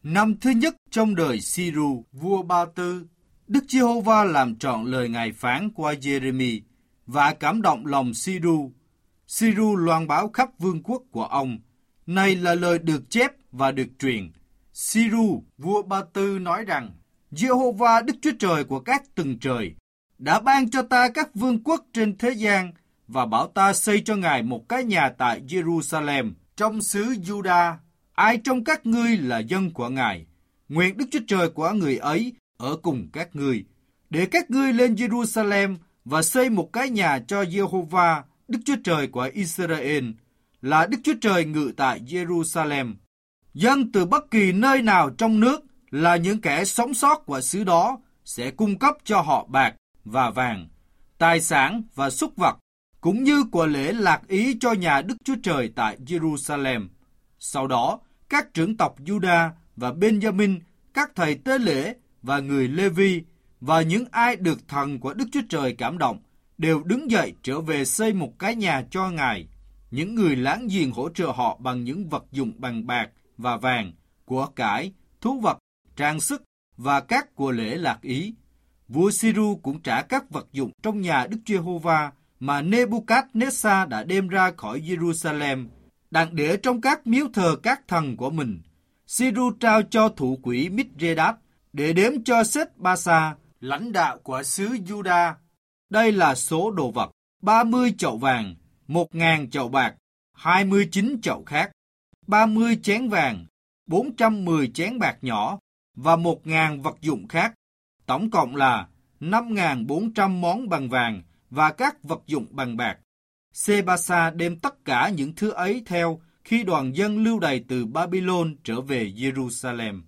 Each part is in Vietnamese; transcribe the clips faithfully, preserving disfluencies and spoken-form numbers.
Năm thứ nhất trong đời Siru, vua Ba Tư, Đức Giê-hô-va làm trọn lời Ngài phán qua Giê-rê-mi và cảm động lòng Siru. Siru loan báo khắp vương quốc của ông. Này là lời được chép và được truyền. Siru, vua Ba Tư nói rằng, Giê-hô-va Đức Chúa Trời của các tầng trời đã ban cho ta các vương quốc trên thế gian và bảo ta xây cho Ngài một cái nhà tại Jerusalem trong xứ Juda. Ai trong các ngươi là dân của Ngài, nguyện Đức Chúa Trời của người ấy ở cùng các ngươi, để các ngươi lên Jerusalem và xây một cái nhà cho Giê-hô-va Đức Chúa Trời của Israel, là Đức Chúa Trời ngự tại Jerusalem. Dân từ bất kỳ nơi nào trong nước là những kẻ sống sót của xứ đó sẽ cung cấp cho họ bạc và vàng, tài sản và súc vật, cũng như của lễ lạc ý cho nhà Đức Chúa Trời tại Jerusalem. Sau đó, các trưởng tộc Juda và Benjamin, các thầy tế lễ và người Lê-vi và những ai được thần của Đức Chúa Trời cảm động đều đứng dậy trở về xây một cái nhà cho Ngài. Những người láng giềng hỗ trợ họ bằng những vật dụng bằng bạc và vàng, của cải, thú vật, trang sức và các của lễ lạc ý. Vua Siru cũng trả các vật dụng trong nhà Đức Giê-hô-va mà Nê-bu-cát-nét-sa đã đem ra khỏi Jerusalem, đặng để trong các miếu thờ các thần của mình. Siru trao cho thủ quỹ Mít-rê-đát để đếm cho Sết-ba-sa, lãnh đạo của xứ Juda. Đây là số đồ vật: ba mươi chậu vàng, một ngàn chậu bạc, hai mươi chín chậu khác, ba mươi chén vàng, bốn trăm mười chén bạc nhỏ và một ngàn vật dụng khác. Tổng cộng là năm nghìn bốn trăm món bằng vàng và các vật dụng bằng bạc. Sê-ba-sa đem tất cả những thứ ấy theo khi đoàn dân lưu đày từ Babylon trở về Jerusalem.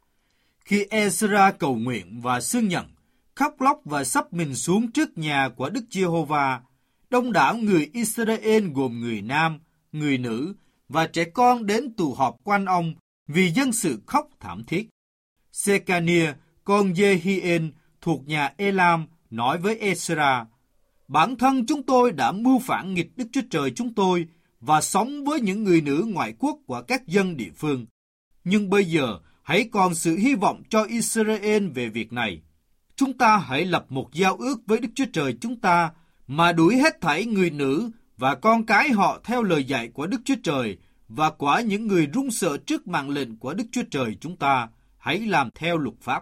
Khi Ezra cầu nguyện và xưng nhận, khóc lóc và sắp mình xuống trước nhà của Đức Giê-hô-va, đông đảo người Israel gồm người nam, người nữ và trẻ con đến tụ họp quanh ông vì dân sự khóc thảm thiết. Sê-ca-nia, con Giê-hi-ên thuộc nhà Elam, nói với Ezra: Bản thân chúng tôi đã mưu phản nghịch Đức Chúa Trời chúng tôi và sống với những người nữ ngoại quốc của các dân địa phương. Nhưng bây giờ hãy còn sự hy vọng cho Israel về việc này. Chúng ta hãy lập một giao ước với Đức Chúa Trời chúng ta mà đuổi hết thảy người nữ và con cái họ theo lời dạy của Đức Chúa Trời, và quả những người run sợ trước mạng lệnh của Đức Chúa Trời chúng ta hãy làm theo luật pháp.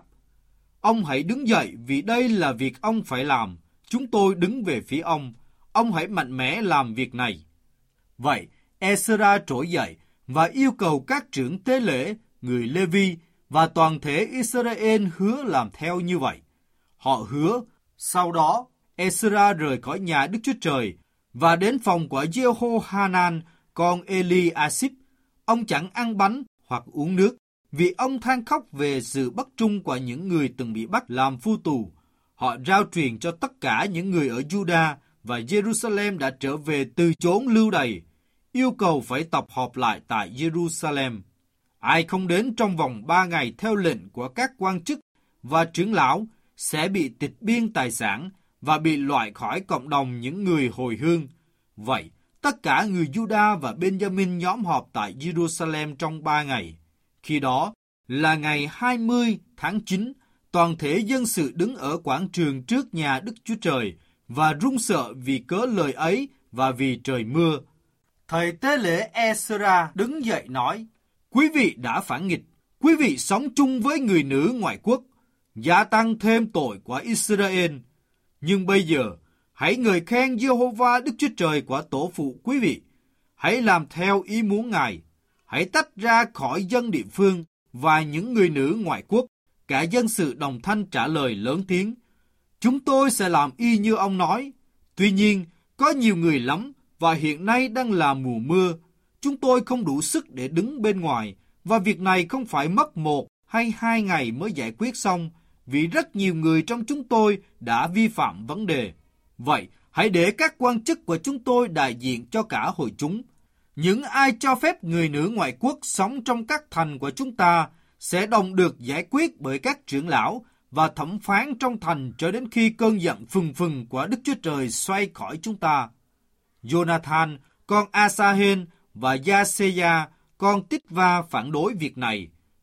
Ông hãy đứng dậy vì đây là việc ông phải làm. Chúng tôi đứng về phía ông. Ông hãy mạnh mẽ làm việc này. Vậy, Ezra trỗi dậy và yêu cầu các trưởng tế lễ, người Lê-vi và toàn thể Israel hứa làm theo như vậy. Họ hứa. Sau đó, Ezra rời khỏi nhà Đức Chúa Trời và đến phòng của Jehohanan, con Eli-asip. Ông chẳng ăn bánh hoặc uống nước, vì ông than khóc về sự bất trung của những người từng bị bắt làm phu tù. Họ rao truyền cho tất cả những người ở Juda và Jerusalem đã trở về từ chốn lưu đày, yêu cầu phải tập họp lại tại Jerusalem. Ai không đến trong vòng ba ngày theo lệnh của các quan chức và trưởng lão sẽ bị tịch biên tài sản và bị loại khỏi cộng đồng những người hồi hương. Vậy, tất cả người Juda và Benjamin nhóm họp tại Jerusalem trong ba ngày. Khi đó là ngày hai mươi tháng chín, toàn thể dân sự đứng ở quảng trường trước nhà Đức Chúa Trời và run sợ vì cớ lời ấy và vì trời mưa. Thầy tế lễ Ezra đứng dậy nói: Quý vị đã phản nghịch, quý vị sống chung với người nữ ngoại quốc, gia tăng thêm tội của Israel. Nhưng bây giờ, hãy ngợi khen Giê-hô-va Đức Chúa Trời của tổ phụ quý vị. Hãy làm theo ý muốn Ngài. Hãy tách ra khỏi dân địa phương và những người nữ ngoại quốc. Cả dân sự đồng thanh trả lời lớn tiếng: Chúng tôi sẽ làm y như ông nói. Tuy nhiên, có nhiều người lắm và hiện nay đang là mùa mưa. Chúng tôi không đủ sức để đứng bên ngoài, và việc này không phải mất một hay hai ngày mới giải quyết xong, vì rất nhiều người trong chúng tôi đã vi phạm vấn đề. Vậy, hãy để các quan chức của chúng tôi đại diện cho cả hội chúng. Những ai cho phép người nữ ngoại quốc sống trong các thành của chúng ta sẽ đồng được giải quyết bởi các trưởng lão và thẩm phán trong thành cho đến khi cơn giận phừng phừng của Đức Chúa Trời xoay khỏi chúng ta. Jonathan, con Asahel và Gia-se-ya, con Tích-va phản đối việc này.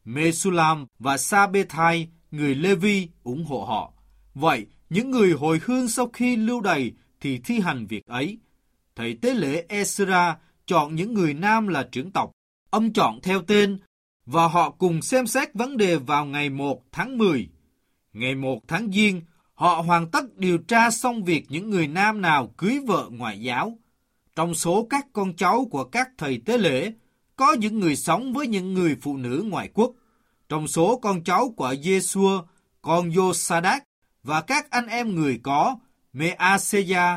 Mesulam và Sabethai, người Lê-vi, ủng hộ họ. Vậy, những người hồi hương sau khi lưu đày thì thi hành việc ấy. Thầy tế lễ Ezra chọn những người nam là trưởng tộc. Ông chọn theo tên, và họ cùng xem xét vấn đề vào ngày một tháng mười. Ngày một tháng Giêng, họ hoàn tất điều tra xong việc những người nam nào cưới vợ ngoại giáo. Trong số các con cháu của các thầy tế lễ, có những người sống với những người phụ nữ ngoại quốc. Trong số con cháu của Giê-xua, con Giô-sa-đác và các anh em người có Me-a-se-ya,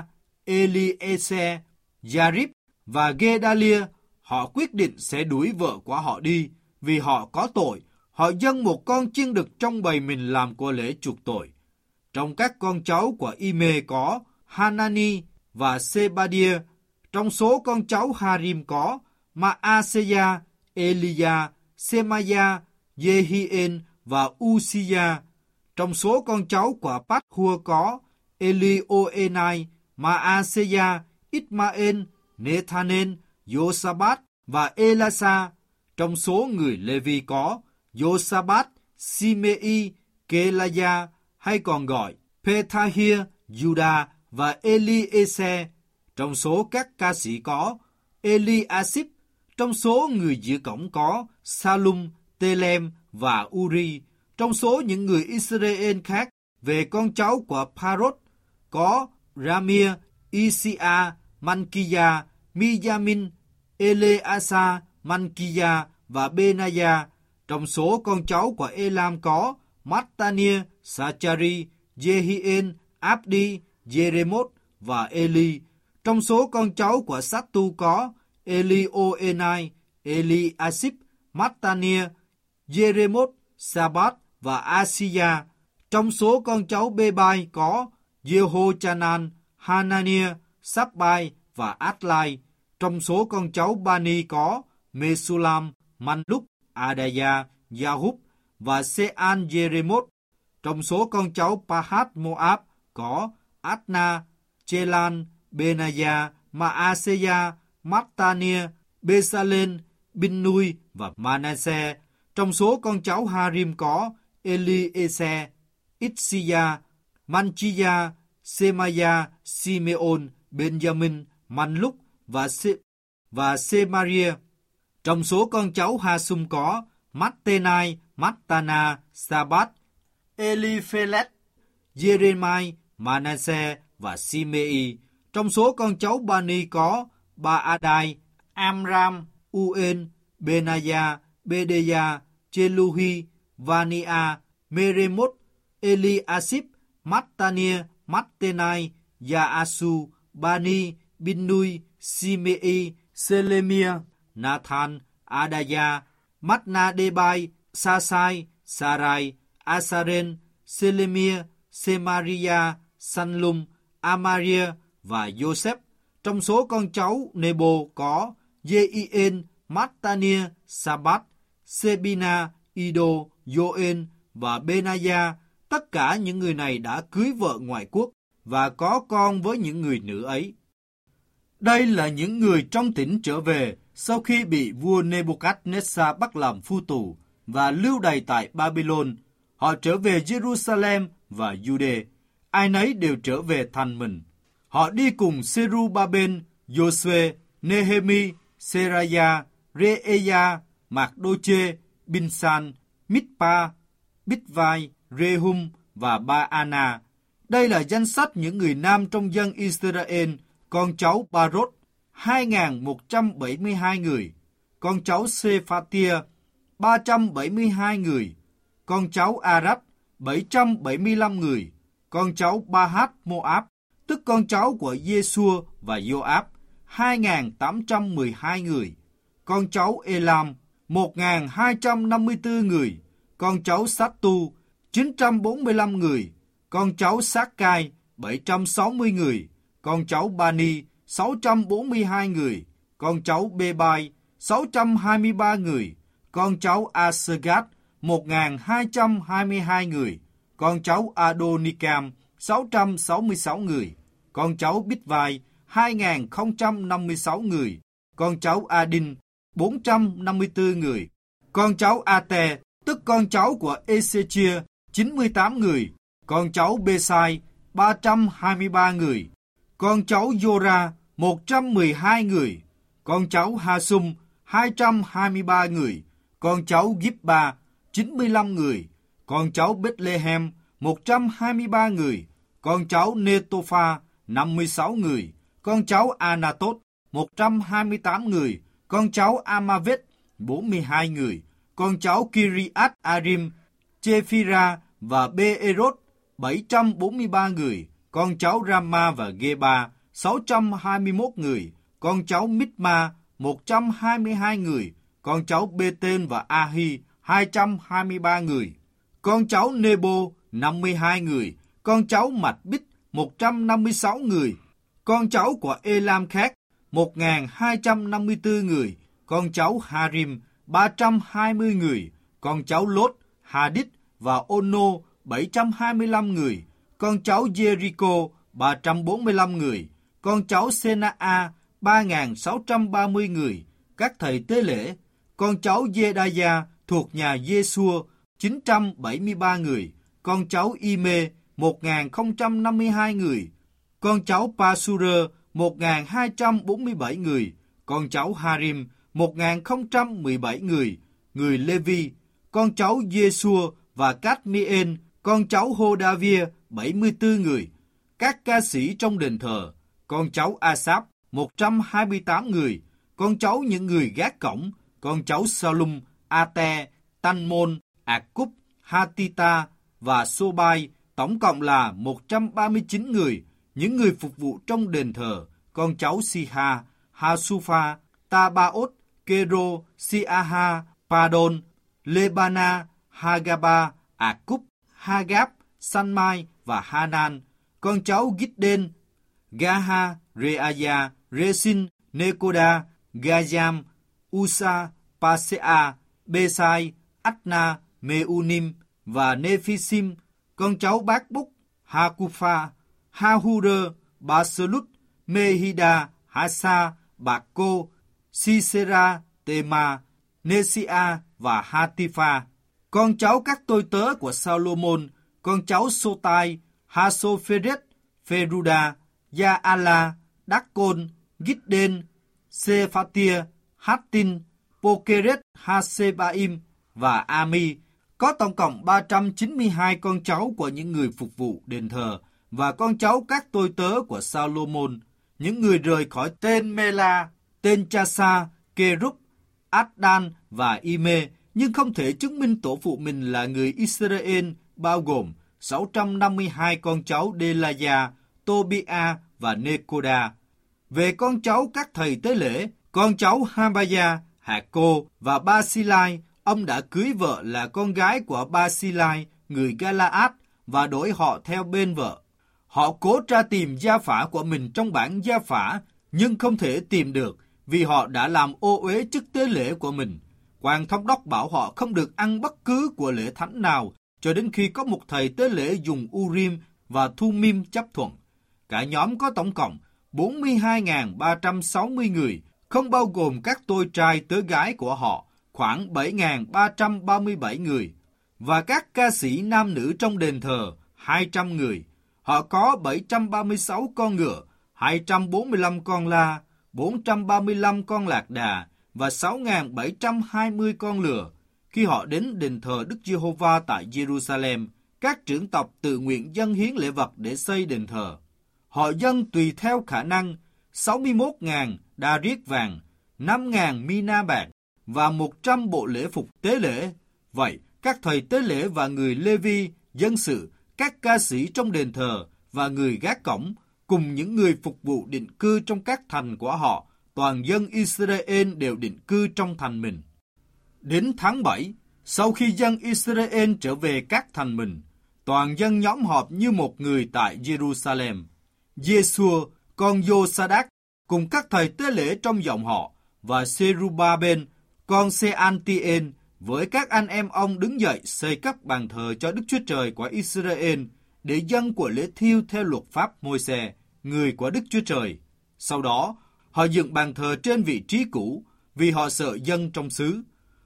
Eli-ê-se, Gia-ríp và Gê-đa-lia, họ quyết định sẽ đuổi vợ của họ đi vì họ có tội. Họ dâng một con chiên đực trong bầy mình làm của lễ chuộc tội. Trong các con cháu của Ime có Hanani và Sebadia. Trong số con cháu Harim có Ma-a-se-ya, Elia, Semaya, Jehien và Uzziya. Trong số con cháu của Pat-hua có Elioenai, Ma-a-se-ya, Ismael, Nethanen, Yosabat và Elasa. Trong số người Lê-vi có Yosabat, Simei, Kelaya, hay còn gọi Pethahia, Juda và Eli-ê-se. Trong số các ca sĩ có Eli-a-sip. Trong số người giữ cổng có Salum, Telem và Uri. Trong số những người Israel khác về con cháu của Parot có Ramir, Isia, Mankiya, Miyamin, Eleasa, Mankiya và Benaya. Trong số con cháu của Elam có Mattania, Sachari, Jehien, Abdi, Jeremot và Eli. Trong số con cháu của Sattu có Elioenai, Eliasip, Mattania, Jeremot, Sabat và Asiya. Trong số con cháu Bebai có Jehochanan, Hanania, Sabbai và Adlai. Trong số con cháu Bani có Mesulam, Manluk, Adaya, Yahub và Sean Jeremot. Trong số con cháu Pahat Moab có Adna, Chelan, Benaya, Maaseya, Mattania, Besalen, Binnui và Manasseh. Trong số con cháu Harim có Eli-ê-se, Itsiya, Manchiya, Semaya, Simeon, Benjamin, Manluk và Se và Semaria. Trong số con cháu Hasum có Mattenai, Mattana, Sabat, Eliphelet, Jeremai, Manasseh và Simei. Trong số con cháu Bani có Ba-adai, Amram, Uen, Benaya, Bedeya, Cheluhi, Vania, Meremot, Eliasip, Mattania, Mattenai, Yaasu, Bani, Binnui, Simei, Selemia, Nathan, Adaya, Matnadebai, Sasai, Sarai, Asaren, Selemia, Semaria, Sanlum, Amaria và Joseph. Trong số con cháu Nebo có Jeien, Mattania, Sabat, Sebina, Ido, Joel và Benaya. Tất cả những người này đã cưới vợ ngoại quốc và có con với những người nữ ấy. Đây là những người trong tỉnh trở về sau khi bị vua Nebuchadnezzar bắt làm phu tù và lưu đày tại Babylon. Họ trở về Jerusalem và Jude. Ai nấy đều trở về thành mình. Họ đi cùng Serubabel, Joshua, Nehemi, Seraya, Reeya, Magdoche, Binsan, Mitpa, Bigvai, Rehum và Baana. Đây là danh sách những người nam trong dân Israel, con cháu Barot, hai nghìn một trăm bảy mươi hai người, con cháu Sephatia, ba trăm bảy mươi hai người, con cháu Arad, bảy trăm bảy mươi lăm người, con cháu Bahat Moab, tức con cháu của Giê-xua và Joab, hai nghìn tám trăm mười hai người, con cháu Elam, một nghìn hai trăm năm mươi tư người, con cháu Sattu, chín trăm bốn mươi lăm người, con cháu Sakai, bảy trăm sáu mươi người, con cháu Bani, sáu trăm bốn mươi hai người, con cháu Bebai, sáu trăm hai mươi ba người, con cháu Asagat, một nghìn hai trăm hai mươi hai người, con cháu Adonikam, sáu trăm sáu mươi sáu người, con cháu Bigvai, hai nghìn không trăm năm mươi sáu người, con cháu Adin, bốn trăm năm mươi tư người, con cháu Ate, tức con cháu của Ê-xê-chia chín mươi tám người, con cháu Bê-sai ba trăm hai mươi ba người, con cháu Giô-ra một trăm mười hai người, con cháu Ha-sum hai trăm hai mươi ba người, con cháu Gíp-ba chín mươi lăm người, con cháu Bết-lê-hem một trăm hai mươi ba người, con cháu Nê-tô-pha năm mươi sáu người, con cháu A-na-tốt một trăm hai mươi tám người, con cháu A-ma-vết bốn mươi hai người, con cháu Ki-ri-át-a-rim, Chê-phi-ra và Bê-ê-rốt bảy trăm bốn mươi ba người, con cháu Ram-ma và Gê-ba sáu trăm hai mươi mốt người, con cháu Mít-ma một trăm hai mươi hai người, con cháu Bê-tên và A-hi hai trăm hai mươi ba người, con cháu Nê-bô năm mươi hai người, con cháu Mạch-bích một trăm năm mươi sáu người, con cháu của Ê-lam khác một nghìn hai trăm năm mươi tư người, con cháu Ha-rim ba trăm hai mươi người, con cháu Lốt, Hà-đít và Ô-nô bảy trăm hai mươi lăm người, con cháu Giê-ri-cô ba trăm bốn mươi lăm người, con cháu Sê-na-a ba nghìn sáu trăm ba mươi người, các thầy tế lễ, con cháu Giê-đa-gia thuộc nhà Giê-xua chín trăm bảy mươi ba người, con cháu Y-mê một nghìn không trăm năm mươi hai người, con cháu Pa-su-rơ một nghìn hai trăm bốn mươi bảy người, con cháu Ha-rim một nghìn không trăm mười bảy người, người Lê-vi, con cháu Giê-xua và Cát-mi-ên, con cháu Hô-đa-via bảy mươi tư người, các ca sĩ trong đền thờ, con cháu A-sáp một trăm hai mươi tám người, con cháu những người gác cổng, con cháu Sa-lum, A-te, Tân-môn, Ạc-cúp, Ha-ti-ta và Sô-bai, tổng cộng là một trăm ba mươi chín người, những người phục vụ trong đền thờ, con cháu Si-ha, Ha-su-pha, Ta-ba-ốt, Kê-rô, Si-a-ha, Pa-đôn, Lê-ba-na, Ha-ga-ba, Ạc-cúp, Ha-gáp, San-mai và Ha-nan, con cháu Gít-đên, Ga-ha, Rê-a-gia, Rê-xin, Nê-cô-đa, Ga-giam, U-sa, Pa-se-a, Bê-sai, Át-na, Mê-u-nim và Nê-phi-sim, con cháu Bác-búc, Ha-cu-pha, Ha-hu-rơ, Ba-sơ-lút, Mê-hi-đa, Ha-sa, Bạc-cô, Si-sê-ra, Tê-ma, Nê-si-a và Ha-ti-pha, con cháu các tôi tớ của Sa-lô-môn, con cháu Sô-tai, Ha-sô-phê-rết, Phê-ru-đa, Ya-a-la, Đắc-côn, Gít-đên, Sê-pha-tia, Hát-tin, Pô-kê-rết, Ha-sê-ba-im và A-mi, có tổng cộng ba trăm chín mươi hai con cháu của những người phục vụ đền thờ và con cháu các tôi tớ của Sa-lô-môn, những người rời khỏi tên Mê-la, tên Cha-sa, Kê-rúp, Át-đan và Y-mê, nhưng không thể chứng minh tổ phụ mình là người Israel, bao gồm sáu trăm năm mươi hai con cháu Đê-la-gia, Tô-bi-a và Nê-cô-đa. Về con cháu các thầy tế lễ, con cháu Ha-ba-gia, Hạ-cô và Ba-si-lai, ông đã cưới vợ là con gái của Ba-si-lai, người Ga-la-át, và đổi họ theo bên vợ. Họ cố tra tìm gia phả của mình trong bản gia phả, nhưng không thể tìm được, vì họ đã làm ô uế chức tế lễ của mình. Quan thống đốc bảo họ không được ăn bất cứ của lễ thánh nào, cho đến khi có một thầy tế lễ dùng Urim và Thumim chấp thuận. Cả nhóm có tổng cộng bốn mươi hai nghìn ba trăm sáu mươi người, không bao gồm các tôi trai tớ gái của họ, khoảng bảy nghìn ba trăm ba mươi bảy người, và các ca sĩ nam nữ trong đền thờ, hai trăm người. Họ có bảy trăm ba mươi sáu con ngựa, hai trăm bốn mươi lăm con la, bốn trăm ba mươi lăm con lạc đà và sáu nghìn bảy trăm hai mươi con lừa. Khi họ đến đền thờ Đức Giê-hô-va tại Giê-ru-sa-lem, các trưởng tộc tự nguyện dâng hiến lễ vật để xây đền thờ. Họ dâng tùy theo khả năng sáu mươi mốt nghìn đa riết vàng, năm nghìn mina bạc và một trăm bộ lễ phục tế lễ. Vậy, các thầy tế lễ và người Lê-vi, dân sự, các ca sĩ trong đền thờ và người gác cổng, cùng những người phục vụ định cư trong các thành của họ, toàn dân Israel đều định cư trong thành mình. Đến tháng bảy, sau khi dân Israel trở về các thành mình, toàn dân nhóm họp như một người tại Giê-ru-sa-lem. Giê-xua, con Giô-sa-đác, cùng các thầy tế lễ trong dòng họ, và Sê-ru-ba-bên, con Sê-an-ti-ên, với các anh em ông đứng dậy xây các bàn thờ cho Đức Chúa Trời của Israel để dâng của lễ thiêu theo luật pháp Môi-se, người của Đức Chúa Trời. Sau đó, họ dựng bàn thờ trên vị trí cũ vì họ sợ dân trong xứ.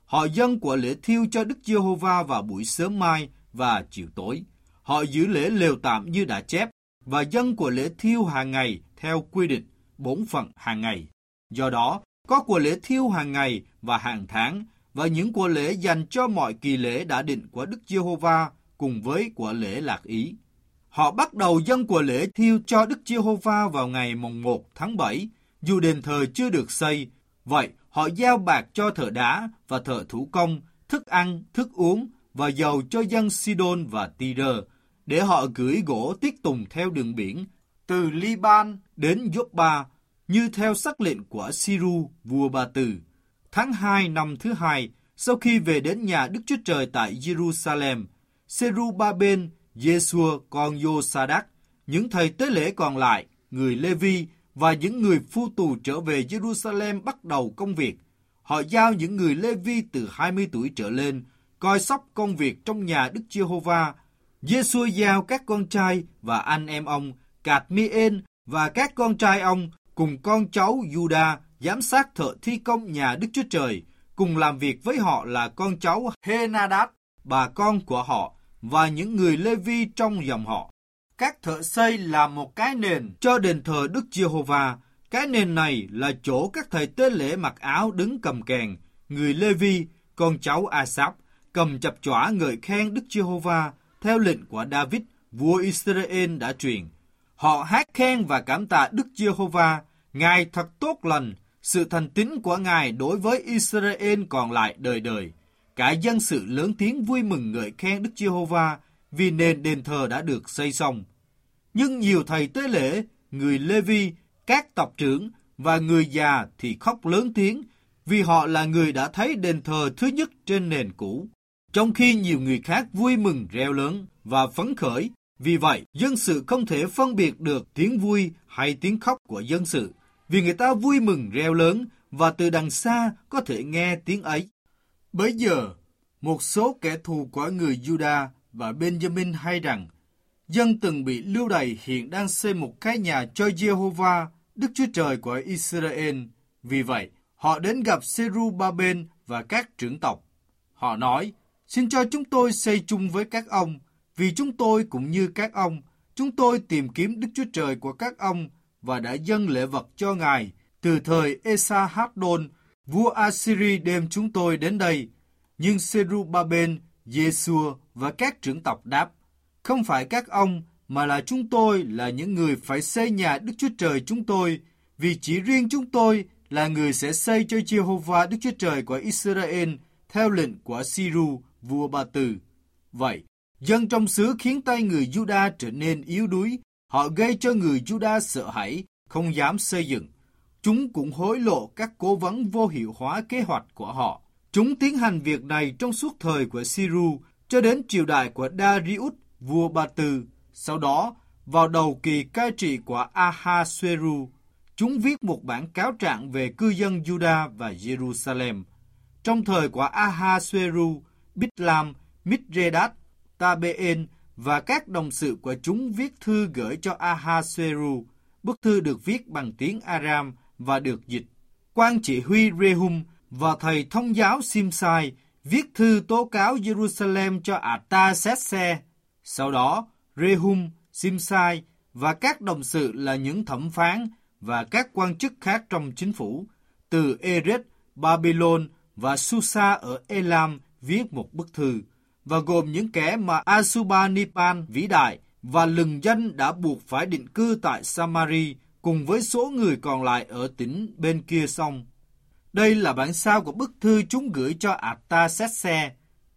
Họ dâng của lễ thiêu cho Đức Giê-hô-va vào buổi sớm mai và chiều tối. Họ giữ lễ lều tạm như đã chép và dâng của lễ thiêu hàng ngày theo quy định, bổn phận hàng ngày. Do đó, có của lễ thiêu hàng ngày và hàng tháng và những của lễ dành cho mọi kỳ lễ đã định của Đức Giê-hô-va cùng với của lễ lạc ý. Họ bắt đầu dâng của lễ thiêu cho Đức Giê-hô-va vào ngày mồng một tháng bảy, dù đền thờ chưa được xây. Vậy, họ giao bạc cho thợ đá và thợ thủ công, thức ăn, thức uống và dầu cho dân Sidon và Tyre, để họ gửi gỗ tiết tùng theo đường biển từ Liban đến Gioppa, như theo sắc lệnh của Siru, vua Ba Tư. Tháng hai năm thứ hai, sau khi về đến nhà Đức Chúa Trời tại Jerusalem, Serubabên, Giê-xua con Giô-sa-đắc, những thầy tế lễ còn lại, người Lê-vi và những người phu tù trở về Jerusalem bắt đầu công việc. Họ giao những người Lê-vi từ hai mươi tuổi trở lên coi sóc công việc trong nhà Đức Giê-hô-va. Giê-xua giao các con trai và anh em ông, Cạt-mi-ên và các con trai ông cùng con cháu Giuđa giám sát thợ thi công nhà Đức Chúa Trời, cùng làm việc với họ là con cháu Hê-na-đát, bà con của họ, và những người Lê-vi trong dòng họ. Các thợ xây làm một cái nền cho đền thờ Đức Giê-hô-va. Cái nền này là chỗ các thầy tế lễ mặc áo đứng cầm kèn, người Lê-vi, con cháu A-sáp, cầm chập chỏa ngợi khen Đức Giê-hô-va theo lệnh của David, vua Israel đã truyền. Họ hát khen và cảm tạ Đức Giê-hô-va, Ngài thật tốt lành, sự thành tín của Ngài đối với Israel còn lại đời đời. Cả dân sự lớn tiếng vui mừng ngợi khen Đức Giê-hô-va vì nền đền thờ đã được xây xong. Nhưng nhiều thầy tế lễ, người Lê-vi, các tộc trưởng và người già thì khóc lớn tiếng vì họ là người đã thấy đền thờ thứ nhất trên nền cũ, trong khi nhiều người khác vui mừng reo lớn và phấn khởi. Vì vậy, dân sự không thể phân biệt được tiếng vui hay tiếng khóc của dân sự, vì người ta vui mừng reo lớn và từ đằng xa có thể nghe tiếng ấy. Bấy giờ, một số kẻ thù của người Juda và Benjamin hay rằng dân từng bị lưu đày hiện đang xây một cái nhà cho Giê-hô-va, Đức Chúa Trời của Israel. Vì vậy, họ đến gặp Serubabên và các trưởng tộc. Họ nói, xin cho chúng tôi xây chung với các ông, vì chúng tôi cũng như các ông, chúng tôi tìm kiếm Đức Chúa Trời của các ông và đã dâng lễ vật cho Ngài từ thời Esa-hát-đôn, vua Assyri đem chúng tôi đến đây. Nhưng Serubabên, Giê-xua và các trưởng tộc đáp, không phải các ông mà là chúng tôi là những người phải xây nhà Đức Chúa Trời chúng tôi, vì chỉ riêng chúng tôi là người sẽ xây cho Giê-hô-va Đức Chúa Trời của Israel theo lệnh của Siru, vua Ba Tư. Vậy, dân trong xứ khiến tay người Juda trở nên yếu đuối, họ gây cho người Juda sợ hãi, không dám xây dựng. Chúng cũng hối lộ các cố vấn vô hiệu hóa kế hoạch của họ. Chúng tiến hành việc này trong suốt thời của Siru cho đến triều đại của Darius, vua Ba Tư. Sau đó, vào đầu kỳ cai trị của Ahasueru, chúng viết một bản cáo trạng về cư dân Juda và Jerusalem. Trong thời của Ahasueru, Bithlam, Mitredat, Tabeen và các đồng sự của chúng viết thư gửi cho Ahasueru. Bức thư được viết bằng tiếng Aram và được dịch. Quan chỉ huy Rehum và thầy thông giáo Simsai viết thư tố cáo Jerusalem cho Artaxerxes. Sau đó, Rehum, Simsai và các đồng sự là những thẩm phán và các quan chức khác trong chính phủ từ Eret, Babylon và Susa ở Elam viết một bức thư, và gồm những kẻ mà Ashurbanipal vĩ đại và lừng danh đã buộc phải định cư tại Samari cùng với số người còn lại ở tỉnh bên kia sông. Đây là bản sao của bức thư chúng gửi cho Artaxerxes.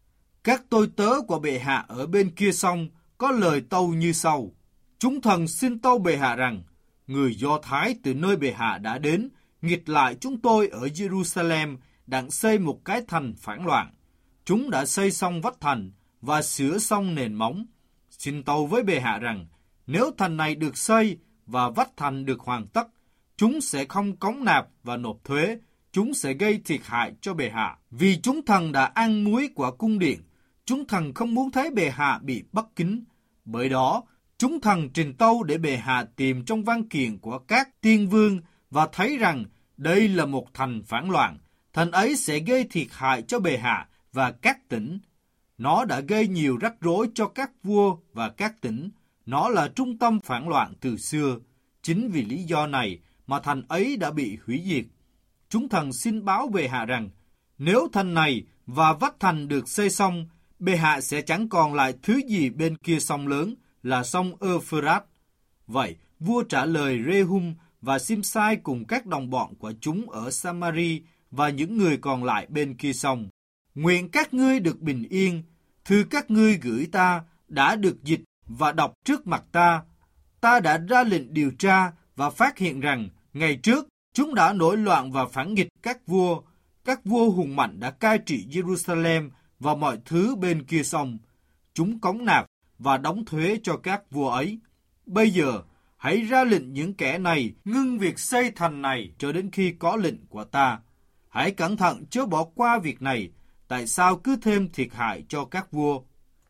Các tôi tớ của bệ hạ ở bên kia sông có lời tâu như sau. Chúng thần xin tâu bệ hạ rằng, người Do Thái từ nơi bệ hạ đã đến, nghịch lại chúng tôi ở Jerusalem, đặng xây một cái thành phản loạn. Chúng đã xây xong vách thành và sửa xong nền móng. Xin tâu với bệ hạ rằng, nếu thành này được xây và vách thành được hoàn tất, chúng sẽ không cống nạp và nộp thuế, chúng sẽ gây thiệt hại cho bệ hạ. Vì chúng thần đã ăn muối của cung điện, chúng thần không muốn thấy bệ hạ bị bất kính. Bởi đó, chúng thần trình tâu để bệ hạ tìm trong văn kiện của các tiên vương và thấy rằng đây là một thành phản loạn, Thành ấy sẽ gây thiệt hại cho bệ hạ và các tỉnh. Nó đã gây nhiều rắc rối cho các vua và các tỉnh. Nó là trung tâm phản loạn từ xưa. Chính vì lý do này mà thành ấy đã bị hủy diệt. Chúng thần xin báo bệ hạ rằng, nếu thành này và vách thành được xây xong, bệ hạ sẽ chẳng còn lại thứ gì bên kia sông lớn là sông Euphrates. Vậy, vua trả lời Rehum và Simsai cùng các đồng bọn của chúng ở Samari và những người còn lại bên kia sông. Nguyện các ngươi được bình yên, thư các ngươi gửi ta đã được dịch và đọc trước mặt ta. Ta đã ra lệnh điều tra và phát hiện rằng ngày trước chúng đã nổi loạn và phản nghịch các vua. Các vua hùng mạnh đã cai trị Jerusalem và mọi thứ bên kia sông. Chúng cống nạp và đóng thuế cho các vua ấy. Bây giờ, hãy ra lệnh những kẻ này ngưng việc xây thành này cho đến khi có lệnh của ta. Hãy cẩn thận chớ bỏ qua việc này, tại sao cứ thêm thiệt hại cho các vua.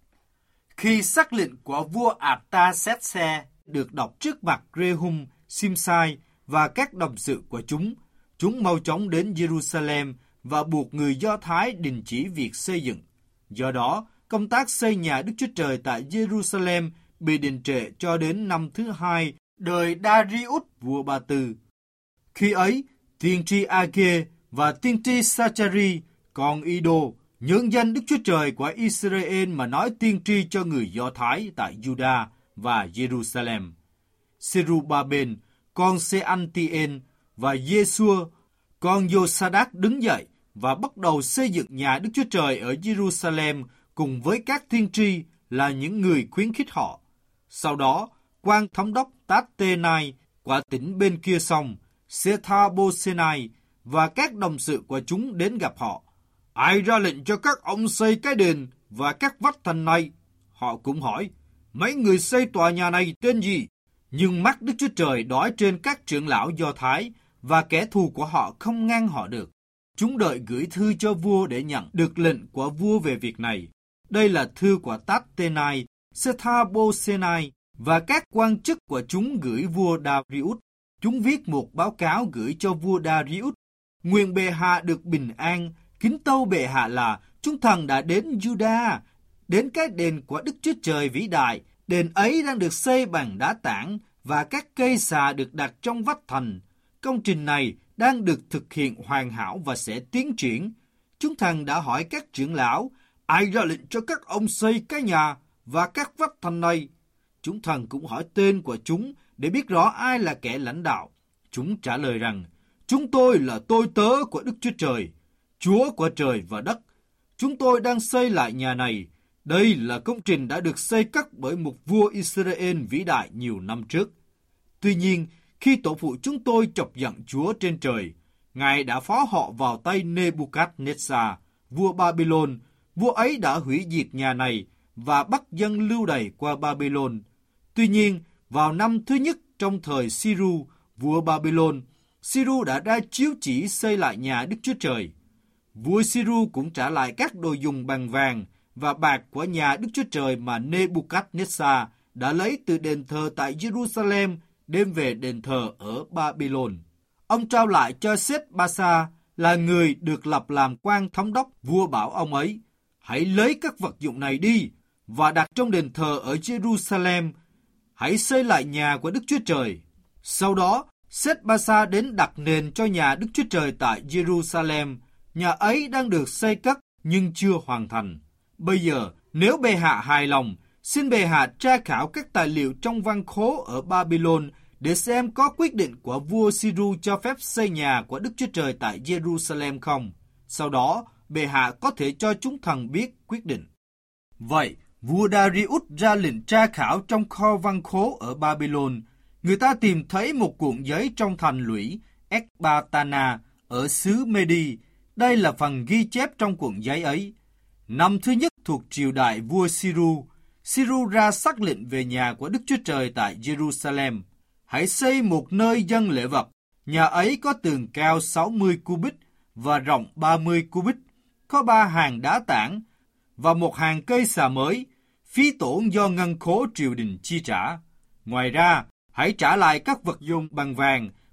Khi sắc lệnh của vua Artaxerxes được đọc trước mặt Rehum, Simsai và các đồng sự của chúng, chúng mau chóng đến Jerusalem và buộc người Do Thái đình chỉ việc xây dựng. Do đó, công tác xây nhà Đức Chúa Trời tại Jerusalem bị đình trệ cho đến năm thứ hai đời Darius vua Ba Tư. Khi ấy, tiên tri Age và tiên tri Sachari, con Ido, nhân danh Đức Chúa Trời của Israel mà nói tiên tri cho người Do Thái tại Juda và Jerusalem. Serubabel, con Sealtiel và Giê-xua, con Josadak đứng dậy và bắt đầu xây dựng nhà Đức Chúa Trời ở Jerusalem cùng với các tiên tri là những người khuyến khích họ. Sau đó, quan thống đốc Tát-tê-nai của tỉnh bên kia sông, Sethar-bô-sê-nai và các đồng sự của chúng đến gặp họ. Ai ra lệnh cho các ông xây cái đền và các vách thành này? Họ cũng hỏi, mấy người xây tòa nhà này tên gì? Nhưng mắt Đức Chúa Trời đói trên các trưởng lão Do Thái và kẻ thù của họ không ngăn họ được. Chúng đợi gửi thư cho vua để nhận được lệnh của vua về việc này. Đây là thư của Tát-tê-nai, Sethar-bô-sê-nai và các quan chức của chúng gửi vua Darius. Chúng viết một báo cáo gửi cho vua Darius. Nguyện bệ hạ được bình an, kính tâu bệ hạ là chúng thần đã đến Juda, đến cái đền của Đức Chúa Trời vĩ đại. Đền ấy đang được xây bằng đá tảng và các cây xà được đặt trong vách thành. Công trình này đang được thực hiện hoàn hảo và sẽ tiến triển. Chúng thần đã hỏi các trưởng lão, ai ra lệnh cho các ông xây cái nhà và các vách thành này? Chúng thần cũng hỏi tên của chúng để biết rõ ai là kẻ lãnh đạo. Chúng trả lời rằng, chúng tôi là tôi tớ của Đức Chúa Trời, Chúa của trời và đất. Chúng tôi đang xây lại nhà này. Đây là công trình đã được xây cất bởi một vua Israel vĩ đại nhiều năm trước. Tuy nhiên, khi tổ phụ chúng tôi chọc giận Chúa trên trời, Ngài đã phó họ vào tay Nebuchadnezzar, vua Babylon. Vua ấy đã hủy diệt nhà này và bắt dân lưu đày qua Babylon. Tuy nhiên, vào năm thứ nhất trong thời Siru, vua Babylon, Siru đã ra chiếu chỉ xây lại nhà Đức Chúa Trời. Vua Siru cũng trả lại các đồ dùng bằng vàng và bạc của nhà Đức Chúa Trời mà Nebuchadnezzar đã lấy từ đền thờ tại Jerusalem đem về đền thờ ở Babylon. Ông trao lại cho Seth-Basa là người được lập làm quan thống đốc. Vua bảo ông ấy, hãy lấy các vật dụng này đi và đặt trong đền thờ ở Jerusalem. Hãy xây lại nhà của Đức Chúa Trời. Sau đó, Seth-Basa đến đặt nền cho nhà Đức Chúa Trời tại Jerusalem. Nhà ấy đang được xây cất nhưng chưa hoàn thành. Bây giờ, nếu bệ hạ hài lòng, xin bệ hạ tra khảo các tài liệu trong văn khố ở Babylon để xem có quyết định của vua Siru cho phép xây nhà của Đức Chúa Trời tại Jerusalem không. Sau đó, bệ hạ có thể cho chúng thần biết quyết định. Vậy, vua Darius ra lệnh tra khảo trong kho văn khố ở Babylon. Người ta tìm thấy một cuộn giấy trong thành lũy Ecbatana ở xứ Medi. Đây là phần ghi chép trong cuộn giấy ấy. Năm thứ nhất thuộc triều đại vua Siru, Siru ra sắc lệnh về nhà của Đức Chúa Trời tại Jerusalem. Hãy xây một nơi dâng lễ vật. Nhà ấy có tường cao sáu mươi cubit và rộng ba mươi cubit, có ba hàng đá tảng và một hàng cây xà mới, phí tổn do ngân khố triều đình chi trả. Ngoài ra, hãy trả lại các vật dụng bằng vàng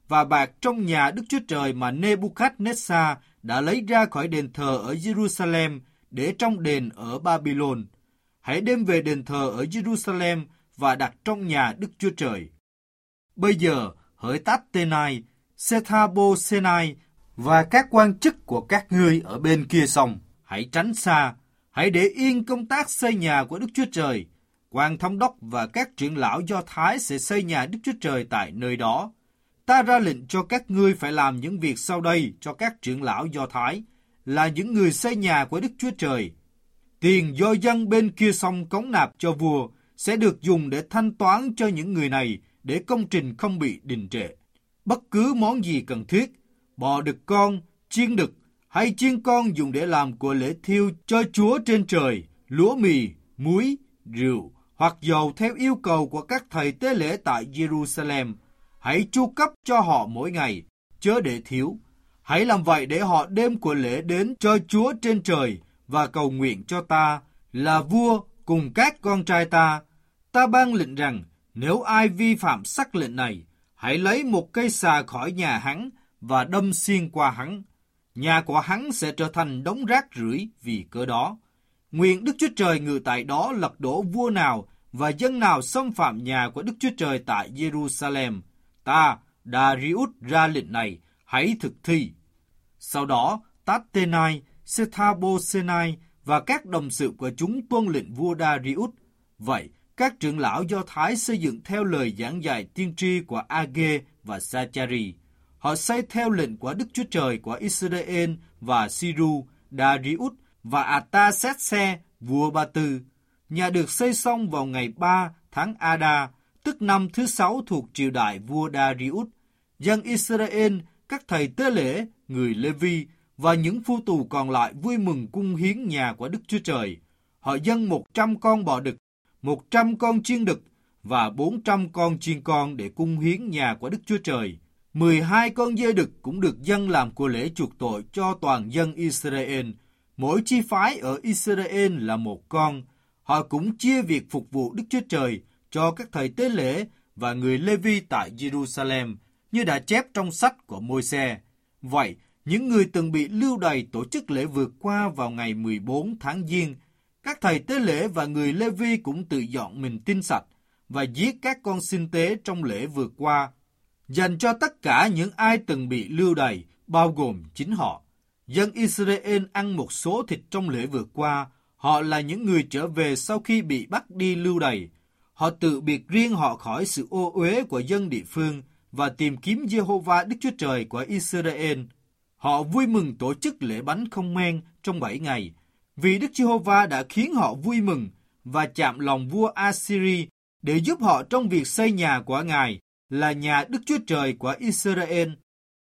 và bạc trong nhà Đức Chúa Trời mà Nebuchadnezzar đã lấy ra khỏi đền thờ ở Jerusalem để trong đền ở Babylon. Hãy đem về đền thờ ở Jerusalem và đặt trong nhà Đức Chúa Trời. Bây giờ, hỡi Tát-tê-nai, Seth-ha-bô-sê-nai và các quan chức của các ngươi ở bên kia sông, hãy tránh xa, hãy để yên công tác xây nhà của Đức Chúa Trời. Quan thống đốc và các trưởng lão Do Thái sẽ xây nhà Đức Chúa Trời tại nơi đó. Ta ra lệnh cho các ngươi phải làm những việc sau đây cho các trưởng lão Do Thái, là những người xây nhà của Đức Chúa Trời. Tiền do dân bên kia sông cống nạp cho vua sẽ được dùng để thanh toán cho những người này để công trình không bị đình trệ. Bất cứ món gì cần thiết, bò đực con, chiên đực hay chiên con dùng để làm của lễ thiêu cho Chúa trên trời, lúa mì, muối, rượu hoặc dầu theo yêu cầu của các thầy tế lễ tại Jerusalem, hãy chu cấp cho họ mỗi ngày, chớ để thiếu. Hãy làm vậy để họ đem của lễ đến cho Chúa trên trời và cầu nguyện cho ta, là vua cùng các con trai ta. Ta ban lệnh rằng, nếu ai vi phạm sắc lệnh này, hãy lấy một cây xà khỏi nhà hắn và đâm xuyên qua hắn. Nhà của hắn sẽ trở thành đống rác rưởi vì cớ đó. Nguyện Đức Chúa Trời ngự tại đó lật đổ vua nào và dân nào xâm phạm nhà của Đức Chúa Trời tại Jerusalem. Ta, Darius, ra lệnh này, hãy thực thi. Sau đó, Tát-tê-nai, Seth-ha-bô-sê-nai và các đồng sự của chúng tuân lệnh vua Darius. Vậy, các trưởng lão Do Thái xây dựng theo lời giảng dạy tiên tri của A-gê và Sa-cha-ri. Họ xây theo lệnh của Đức Chúa Trời của Israel và Siru, Darius và Ata-sét-se, vua Ba Tư. Nhà được xây xong vào ngày ba tháng Ada, tức năm thứ sáu thuộc triều đại vua Darius. Dân Israel, các thầy tế lễ, người Lê-vi và những phu tù còn lại vui mừng cung hiến nhà của Đức Chúa Trời. Họ dâng một trăm con bò đực, một trăm con chiên đực và bốn trăm con chiên con để cung hiến nhà của Đức Chúa Trời. mười hai con dê đực cũng được dâng làm của lễ chuộc tội cho toàn dân Israel. Mỗi chi phái ở Israel là một con. Họ cũng chia việc phục vụ Đức Chúa Trời cho các thầy tế lễ và người Lê-vi tại Jerusalem, như đã chép trong sách của Môi-se. Vậy, những người từng bị lưu đày tổ chức lễ vượt qua vào ngày mười bốn tháng Giêng, các thầy tế lễ và người Lê-vi cũng tự dọn mình tinh sạch và giết các con sinh tế trong lễ vượt qua, dành cho tất cả những ai từng bị lưu đày, bao gồm chính họ. Dân Israel ăn một số thịt trong lễ vượt qua. Họ là những người trở về sau khi bị bắt đi lưu đày. Họ tự biệt riêng họ khỏi sự ô uế của dân địa phương và tìm kiếm Giê-hô-va Đức Chúa Trời của Israel. Họ vui mừng tổ chức lễ bánh không men trong bảy ngày, vì Đức Giê-hô-va đã khiến họ vui mừng và chạm lòng vua Assyri để giúp họ trong việc xây nhà của Ngài, là nhà Đức Chúa Trời của Israel.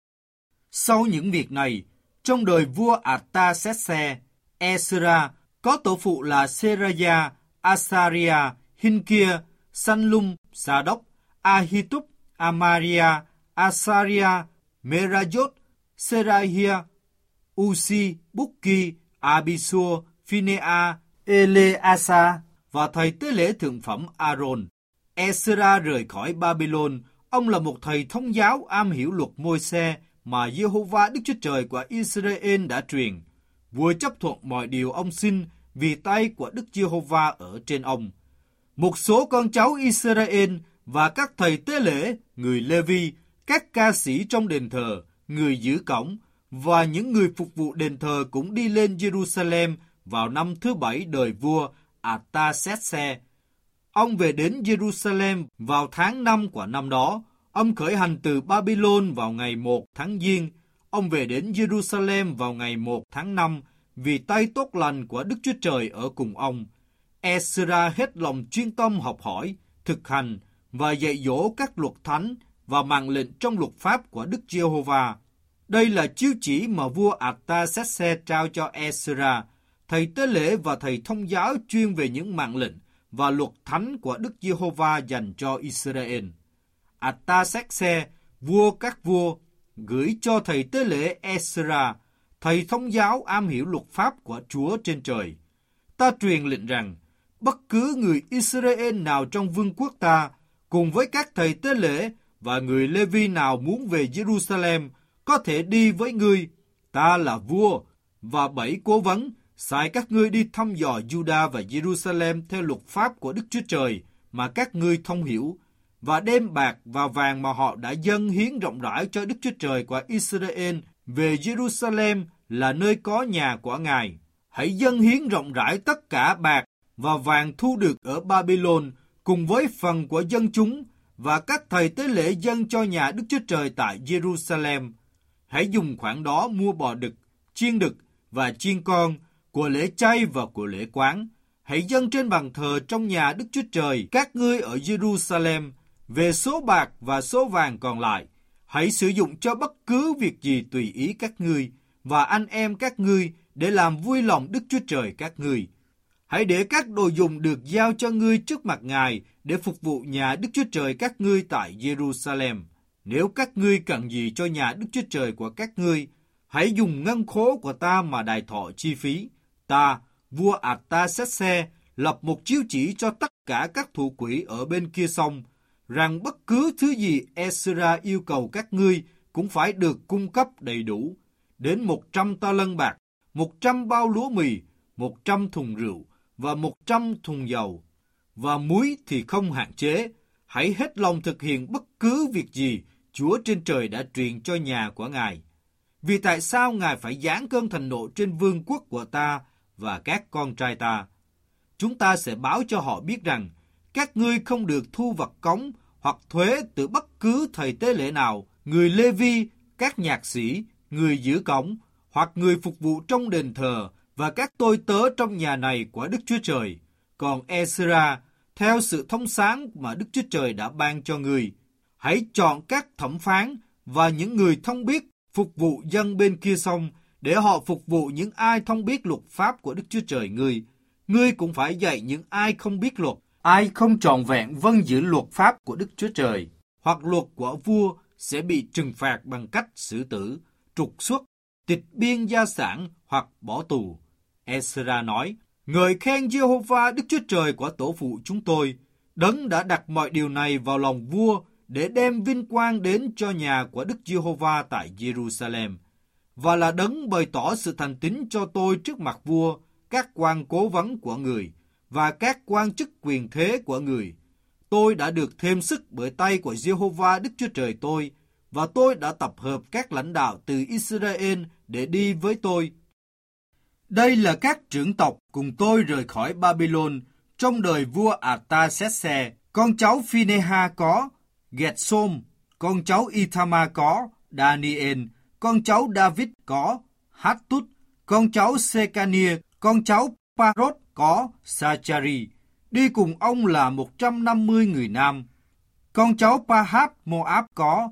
Sau những việc này, trong đời vua Ata-sét-se, Esra có tổ phụ là Seraya, Asaria, Hinkia, Sanlum, Sa-đốc, Ahitub, Amaria, Asaria, Merayot, Serahia, Uzi, Bukki, Abisur, Phinea, Eleasa và thầy tế lễ thượng phẩm Aaron. Esra rời khỏi Babylon. Ông là một thầy thông giáo am hiểu luật Môi-se mà Giê-hô-va Đức Chúa Trời của Israel đã truyền. Vua chấp thuận mọi điều ông xin vì tay của Đức Giê-hô-va ở trên ông. Một số con cháu Israel và các thầy tế lễ, người Lê-vi, các ca sĩ trong đền thờ, người giữ cổng và những người phục vụ đền thờ cũng đi lên Jerusalem vào năm thứ bảy đời vua Ata-sét-se. Ông về đến Jerusalem vào tháng năm của năm đó. Ông khởi hành từ Babylon vào ngày một tháng Giêng. Ông về đến Jerusalem vào ngày một tháng năm vì tay tốt lành của Đức Chúa Trời ở cùng ông. Esra hết lòng chuyên tâm học hỏi, thực hành và dạy dỗ các luật thánh và mạng lệnh trong luật pháp của Đức Giê-hô-va. Đây là chiếu chỉ mà vua Ata-sét-se trao cho Esra, thầy tế lễ và thầy thông giáo chuyên về những mạng lệnh và luật thánh của Đức Giê-hô-va dành cho Israel. Ata-sét-se, vua các vua, gửi cho thầy tế lễ Esra, thầy thông giáo am hiểu luật pháp của Chúa trên trời. Ta truyền lệnh rằng, bất cứ người Israel nào trong vương quốc ta, cùng với các thầy tế lễ và người Lê-vi nào muốn về Jerusalem có thể đi với ngươi. Ta là vua và bảy cố vấn sai các ngươi đi thăm dò Juda và Jerusalem theo luật pháp của Đức Chúa Trời mà các ngươi thông hiểu, và đem bạc và vàng mà họ đã dâng hiến rộng rãi cho Đức Chúa Trời của Israel về Jerusalem là nơi có nhà của Ngài. Hãy dâng hiến rộng rãi tất cả bạc và vàng thu được ở Babylon cùng với phần của dân chúng và các thầy tế lễ dâng cho nhà Đức Chúa Trời tại Jerusalem. Hãy dùng khoản đó mua bò đực, chiên đực và chiên con, của lễ chay và của lễ quán. Hãy dâng trên bàn thờ trong nhà Đức Chúa Trời các ngươi ở Jerusalem. Về số bạc và số vàng còn lại, hãy sử dụng cho bất cứ việc gì tùy ý các ngươi và anh em các ngươi để làm vui lòng Đức Chúa Trời các ngươi. Hãy để các đồ dùng được giao cho ngươi trước mặt Ngài để phục vụ nhà Đức Chúa Trời các ngươi tại Jerusalem. Nếu các ngươi cần gì cho nhà Đức Chúa Trời của các ngươi, hãy dùng ngân khố của ta mà đài thọ chi phí. Ta, vua Artaxerxes, lập một chiếu chỉ cho tất cả các thủ quỹ ở bên kia sông, rằng bất cứ thứ gì Ezra yêu cầu các ngươi cũng phải được cung cấp đầy đủ, đến một trăm ta lân bạc, một trăm bao lúa mì, một trăm thùng rượu và một trăm thùng dầu, và muối thì không hạn chế. Hãy hết lòng thực hiện bất cứ việc gì Chúa trên trời đã truyền cho nhà của Ngài. Vì tại sao Ngài phải giáng cơn thịnh nộ trên vương quốc của ta và các con trai ta? Chúng ta sẽ báo cho họ biết rằng các ngươi không được thu vật cống hoặc thuế từ bất cứ thầy tế lễ nào, người Lê-vi, các nhạc sĩ, người giữ cổng, hoặc người phục vụ trong đền thờ và các tôi tớ trong nhà này của Đức Chúa Trời. Còn Ezra, theo sự thông sáng mà Đức Chúa Trời đã ban cho ngươi, hãy chọn các thẩm phán và những người thông biết phục vụ dân bên kia sông, để họ phục vụ những ai thông biết luật pháp của Đức Chúa Trời ngươi. Ngươi cũng phải dạy những ai không biết luật, ai không trọn vẹn vâng giữ luật pháp của Đức Chúa Trời, hoặc luật của vua, sẽ bị trừng phạt bằng cách xử tử, trục xuất, tịch biên gia sản hoặc bỏ tù. Ezra nói, ngợi khen Giê-hô-va Đức Chúa Trời của tổ phụ chúng tôi, đấng đã đặt mọi điều này vào lòng vua để đem vinh quang đến cho nhà của Đức Giê-hô-va tại Jerusalem, và là đấng bày tỏ sự thành tín cho tôi trước mặt vua, các quan cố vấn của người và các quan chức quyền thế của người. Tôi đã được thêm sức bởi tay của Giê-hô-va Đức Chúa Trời tôi, và tôi đã tập hợp các lãnh đạo từ Israel để đi với tôi. Đây là các trưởng tộc cùng tôi rời khỏi Babylon trong đời vua Artaxerxes. Con cháu Phi-nê-ha có Gethsom, con cháu Ithama có Daniel, con cháu David có Hattut, con cháu Sekania, con cháu Parot có Sachari. Đi cùng ông là một trăm năm mươi người nam. Con cháu Pahat Moab có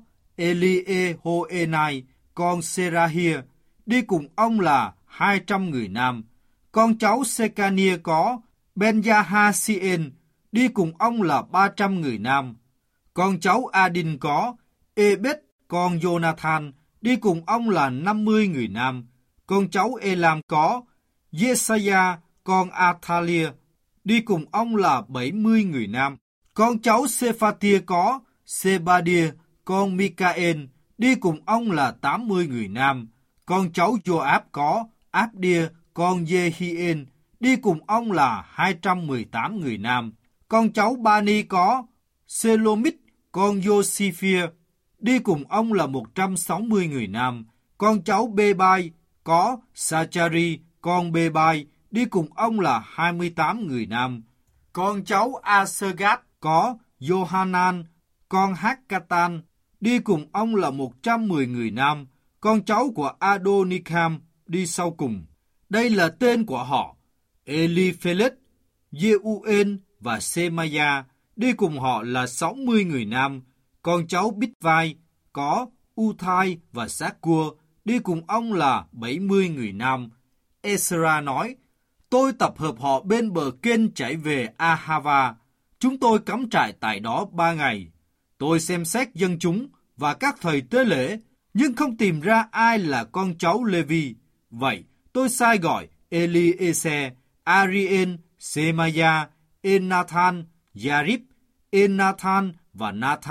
Eliehoenai, con Serahia. Đi cùng ông là hai trăm người nam. Con cháu Sekania có Benjahasien. Đi cùng ông là ba trăm người nam. Con cháu Adin có Ebed, con Jonathan. Đi cùng ông là năm mươi người nam. Con cháu Elam có Jesaiah, con Athalia. Đi cùng ông là bảy mươi người nam. Con cháu Sephatia có Sebadia, con Mikael. Đi cùng ông là tám mươi người nam. Con cháu Joab có Abdia, con Jehiel. Đi cùng ông là hai trăm mười tám người nam. Con cháu Bani có Selomit, con Josiphia. Đi cùng ông là một trăm sáu mươi người nam. Con cháu Bebai có Sachari, con Bebai. Đi cùng ông là hai mươi tám người nam. Con cháu Asagat có Johanan, con Hakkatan. Đi cùng ông là một trăm mười người nam. Con cháu của Adonikam đi sau cùng. Đây là tên của họ: Eliphelet, Jeuel và Semaya. Đi cùng họ là sáu mươi người nam. Con cháu Bigvai có Uthai và Sakur. Đi cùng ông là bảy mươi người nam. Ezra nói, tôi tập hợp họ bên bờ kênh chảy về Ahava. Chúng tôi cắm trại tại đó ba ngày. Tôi xem xét dân chúng và các thầy tế lễ, nhưng không tìm ra ai là con cháu Lê-vi. Vậy tôi sai gọi Eliezer, Ariel, Semaya, Enathan, Yarib, Enathan và Nathan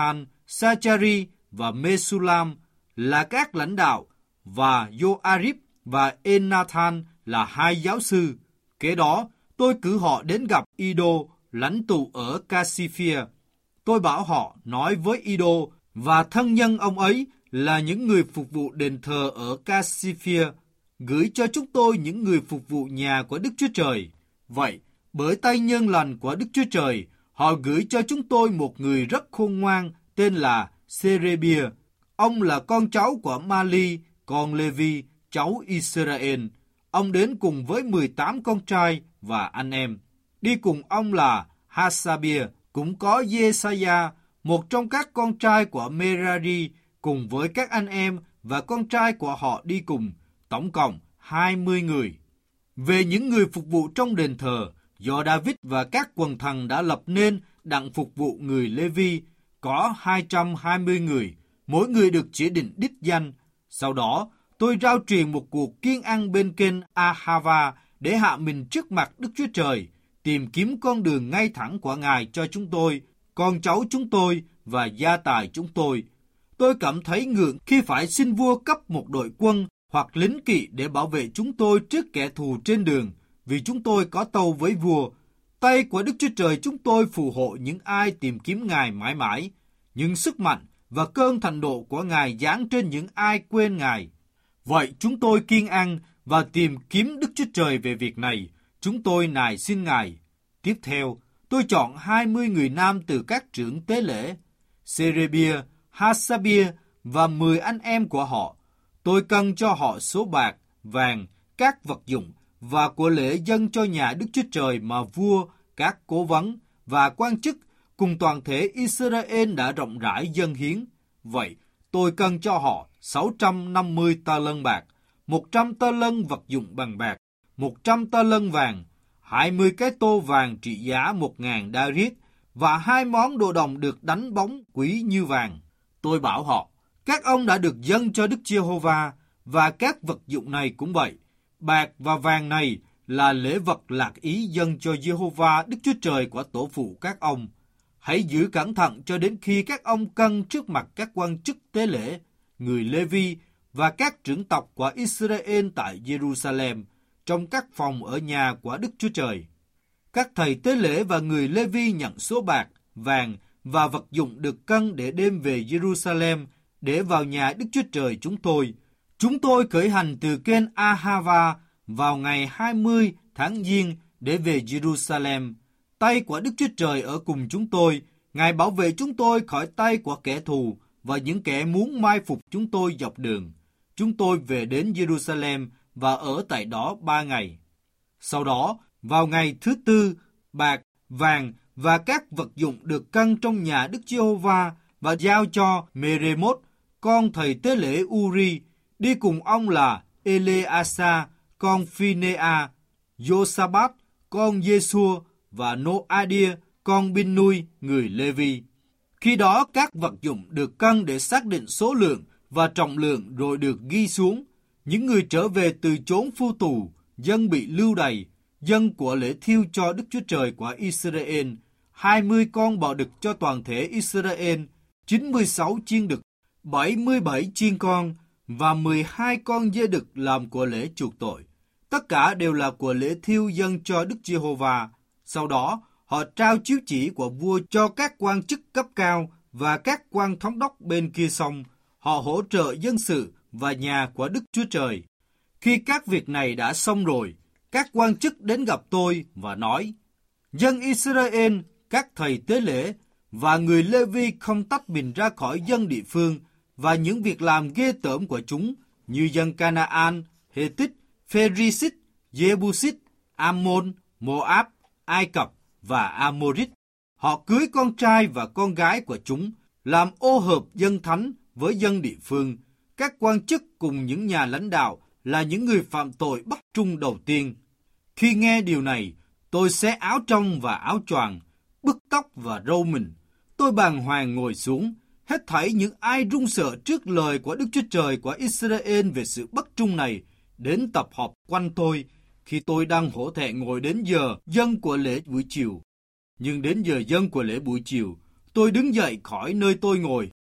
Sachari và Mesulam là các lãnh đạo, và Joarib và Enathan là hai giáo sư. Kế đó, tôi cử họ đến gặp Ido, lãnh tụ ở Casiphia. Tôi bảo họ nói với Ido và thân nhân ông ấy là những người phục vụ đền thờ ở Casiphia, gửi cho chúng tôi những người phục vụ nhà của Đức Chúa Trời. Vậy, bởi tay nhân lành của Đức Chúa Trời, họ gửi cho chúng tôi một người rất khôn ngoan tên là Serebia. Ông là con cháu của Mali, con Levi, cháu Israel. Ông đến cùng với mười tám con trai và anh em. Đi cùng ông là Hasabia, cũng có Jesaiah, một trong các con trai của Merari, cùng với các anh em và con trai của họ đi cùng, tổng cộng hai mươi người. Về những người phục vụ trong đền thờ, do David và các quần thần đã lập nên đặng phục vụ người Levi, có hai trăm hai mươi người, mỗi người được chỉ định đích danh. Sau đó, tôi rao truyền một cuộc kiên ăn bên kênh Ahava để hạ mình trước mặt Đức Chúa Trời, tìm kiếm con đường ngay thẳng của Ngài cho chúng tôi, con cháu chúng tôi và gia tài chúng tôi. Tôi cảm thấy ngượng khi phải xin vua cấp một đội quân hoặc lính kỵ để bảo vệ chúng tôi trước kẻ thù trên đường, vì chúng tôi có tâu với vua. Tay của Đức Chúa Trời chúng tôi phù hộ những ai tìm kiếm Ngài mãi mãi, nhưng sức mạnh và cơn thịnh nộ của Ngài giáng trên những ai quên Ngài. Vậy chúng tôi kiên ăn và tìm kiếm Đức Chúa Trời về việc này. Chúng tôi nài xin Ngài. Tiếp theo, tôi chọn hai mươi người nam từ các trưởng tế lễ, Serebia, Hasabia và mười anh em của họ. Tôi cần cho họ số bạc, vàng, các vật dụng và của lễ dâng cho nhà Đức Chúa Trời mà vua, các cố vấn và quan chức cùng toàn thể Israel đã rộng rãi dâng hiến. Vậy, tôi cần cho họ sáu trăm năm mươi ta lân bạc, một trăm ta lân vật dụng bằng bạc, một trăm ta lân vàng, hai mươi cái tô vàng trị giá một nghìn darit và hai món đồ đồng được đánh bóng quý như vàng. Tôi bảo họ, các ông đã được dâng cho Đức Giê-hô-va và các vật dụng này cũng vậy. Bạc và vàng này là lễ vật lạc ý dâng cho Giê-hô-va Đức Chúa Trời của tổ phụ các ông. Hãy giữ cẩn thận cho đến khi các ông cân trước mặt các quan chức tế lễ, người Lê-vi và các trưởng tộc của Israel tại Jerusalem, trong các phòng ở nhà của Đức Chúa Trời. Các thầy tế lễ và người Lê-vi nhận số bạc, vàng và vật dụng được cân để đem về Jerusalem để vào nhà Đức Chúa Trời chúng tôi. Chúng tôi khởi hành từ kênh Ahava vào ngày hai mươi tháng Giêng để về Jerusalem. Tay của Đức Chúa Trời ở cùng chúng tôi. Ngài bảo vệ chúng tôi khỏi tay của kẻ thù và những kẻ muốn mai phục chúng tôi dọc đường. Chúng tôi về đến Jerusalem và ở tại đó ba ngày. Sau đó, vào ngày thứ tư, bạc, vàng và các vật dụng được cân trong nhà Đức Giê-hô-va và giao cho Meremot, con thầy tế lễ Uri. Đi cùng ông là Eleasa, con Phinea, Josabat, con Giê-xua và Noadia, con Binnui, người Lê-vi. Khi đó các vật dụng được cân để xác định số lượng và trọng lượng rồi được ghi xuống. Những người trở về từ chốn phu tù, dân bị lưu đày, dân của lễ thiêu cho Đức Chúa Trời của Israel, hai mươi con bò đực cho toàn thể Israel, chín mươi sáu chiên đực, bảy mươi bảy chiên con và mười hai con dê đực làm của lễ chuộc tội. Tất cả đều là của lễ thiêu dâng cho Đức Giê-hô-va. Sau đó, họ trao chiếu chỉ của vua cho các quan chức cấp cao và các quan thống đốc bên kia sông. Họ hỗ trợ dân sự và nhà của Đức Chúa Trời. Khi các việc này đã xong rồi, các quan chức đến gặp tôi và nói, dân Israel, các thầy tế lễ và người Lê-vi không tách mình ra khỏi dân địa phương và những việc làm ghê tởm của chúng như dân Canaan, Hethit, Pherizit, Jebusit, Ammon, Moab, Ai Cập và Amorit. Họ cưới con trai và con gái của chúng, làm ô hợp dân thánh với dân địa phương. Các quan chức cùng những nhà lãnh đạo là những người phạm tội bất trung đầu tiên. Khi nghe điều này, tôi xé áo trong và áo choàng, bứt tóc và râu mình. Tôi bàng hoàng ngồi xuống, hết thảy những ai run sợ trước lời của Đức Chúa Trời của Israel về sự bất trung này đến tập họp quanh tôi khi tôi đang hổ thẹn ngồi đến giờ dâng của lễ buổi chiều. Nhưng đến giờ dâng của lễ buổi chiều, tôi đứng dậy khỏi nơi tôi ngồi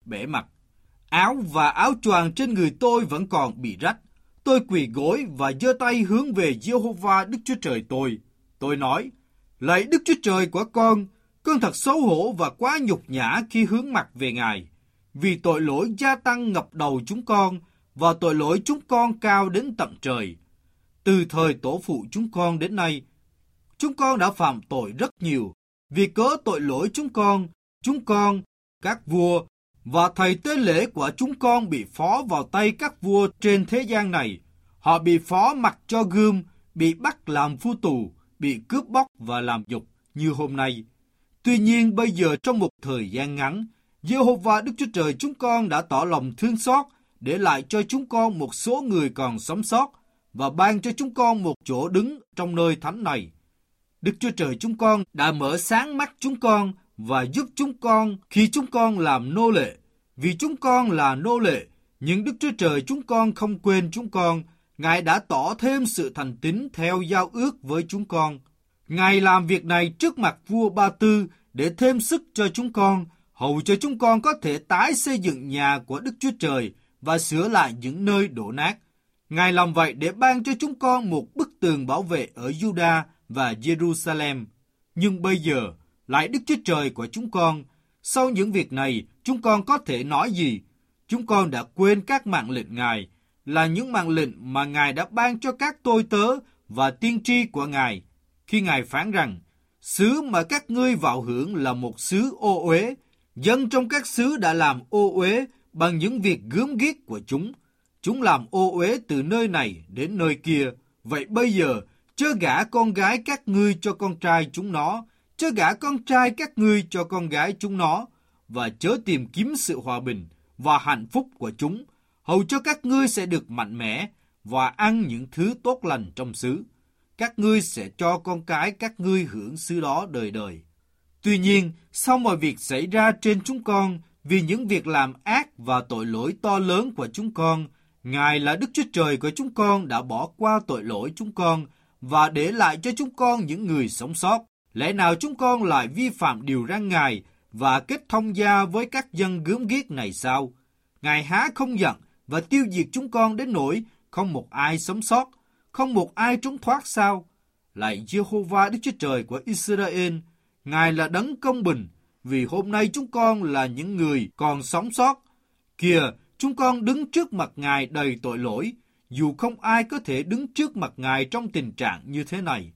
bể mặt. Áo và áo choàng trên người tôi vẫn còn bị rách. Tôi quỳ gối và giơ tay hướng về Giê-hô-va Đức Chúa Trời tôi. Tôi nói, lạy Đức Chúa Trời của con, con thật xấu hổ và quá nhục nhã khi hướng mặt về Ngài, vì tội lỗi gia tăng ngập đầu chúng con, và tội lỗi chúng con cao đến tận trời. Từ thời tổ phụ chúng con đến nay, chúng con đã phạm tội rất nhiều. Vì cớ tội lỗi chúng con, chúng con, các vua và thầy tế lễ của chúng con bị phó vào tay các vua trên thế gian này. Họ bị phó mặc cho gươm, bị bắt làm phu tù, bị cướp bóc và làm nhục như hôm nay. Tuy nhiên bây giờ trong một thời gian ngắn, Giê-hô-va Đức Chúa Trời chúng con đã tỏ lòng thương xót, để lại cho chúng con một số người còn sống sót và ban cho chúng con một chỗ đứng trong nơi thánh này. Đức Chúa Trời chúng con đã mở sáng mắt chúng con và giúp chúng con khi chúng con làm nô lệ. Vì chúng con là nô lệ, nhưng Đức Chúa Trời chúng con không quên chúng con. Ngài đã tỏ thêm sự thành tín theo giao ước với chúng con. Ngài làm việc này trước mặt vua Ba Tư để thêm sức cho chúng con, hầu cho chúng con có thể tái xây dựng nhà của Đức Chúa Trời và sửa lại những nơi đổ nát. Ngài làm vậy để ban cho chúng con một bức tường bảo vệ ở Juda và Jerusalem. Nhưng bây giờ, lại Đức Chúa Trời của chúng con, sau những việc này, chúng con có thể nói gì? Chúng con đã quên các mạng lệnh Ngài, là những mạng lệnh mà Ngài đã ban cho các tôi tớ và tiên tri của Ngài, khi Ngài phán rằng, xứ mà các ngươi vào hưởng là một xứ ô uế, dân trong các xứ đã làm ô uế bằng những việc gớm ghiếc của chúng. Chúng làm ô uế từ nơi này đến nơi kia. Vậy bây giờ, chớ gả con gái các ngươi cho con trai chúng nó, chớ gả con trai các ngươi cho con gái chúng nó, và chớ tìm kiếm sự hòa bình và hạnh phúc của chúng, hầu cho các ngươi sẽ được mạnh mẽ và ăn những thứ tốt lành trong xứ. Các ngươi sẽ cho con cái các ngươi hưởng xứ đó đời đời. Tuy nhiên, sau mọi việc xảy ra trên chúng con, vì những việc làm ác và tội lỗi to lớn của chúng con, Ngài là Đức Chúa Trời của chúng con đã bỏ qua tội lỗi chúng con và để lại cho chúng con những người sống sót. Lẽ nào chúng con lại vi phạm điều răn Ngài và kết thông gia với các dân gớm ghiếc này sao? Ngài há không giận và tiêu diệt chúng con đến nỗi không một ai sống sót, không một ai trốn thoát sao? Lạy Giê-hô-va Đức Chúa Trời của Israel, Ngài là đấng công bình, vì hôm nay chúng con là những người còn sống sót. Kìa, chúng con đứng trước mặt Ngài đầy tội lỗi, dù không ai có thể đứng trước mặt Ngài trong tình trạng như thế này.